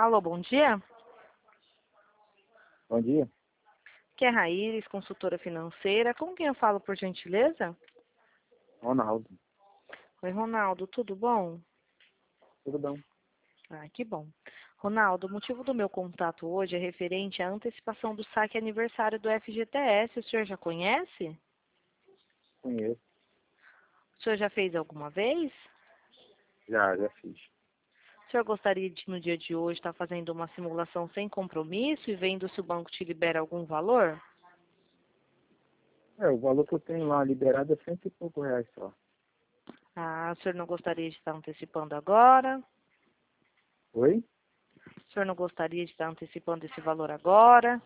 Alô, bom dia. Bom dia, Aqui é Raíris, consultora financeira. Com quem eu falo, por gentileza? Ronaldo. Oi, Ronaldo, tudo bom? Tudo bom? Ah, que bom. Ronaldo, o motivo do meu contato hoje é referente à antecipação do saque aniversário do FGTS. O senhor já conhece? Conheço. O senhor já fez alguma vez? Já fiz. O senhor gostaria de, no dia de hoje, estar fazendo uma simulação sem compromisso e vendo se o banco te libera algum valor? O valor que eu tenho lá liberado é cento e pouco reais só. Ah, o senhor não gostaria de estar antecipando agora? Oi? O senhor não gostaria de estar antecipando esse valor agora?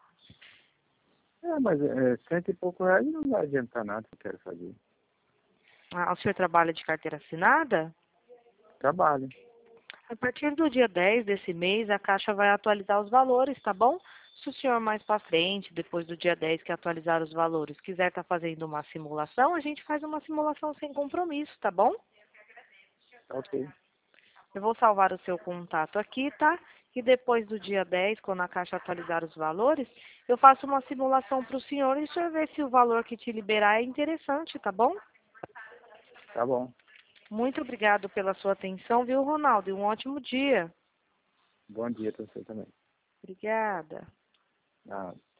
Mas cento e pouco reais não vai adiantar nada que eu quero fazer. Ah, o senhor trabalha de carteira assinada? Trabalho. A partir do dia 10 desse mês, a Caixa vai atualizar os valores, tá bom? Se o senhor mais para frente, depois do dia 10 que atualizar os valores, quiser estar fazendo uma simulação, a gente faz uma simulação sem compromisso, tá bom? Tá ok. Eu vou salvar o seu contato aqui, tá? E depois do dia 10, quando a Caixa atualizar os valores, eu faço uma simulação para o senhor e o senhor vê se o valor que te liberar é interessante, tá bom? Tá bom. Muito obrigado pela sua atenção, viu, Ronaldo? E um ótimo dia. Bom dia pra você também. Obrigada. Ah.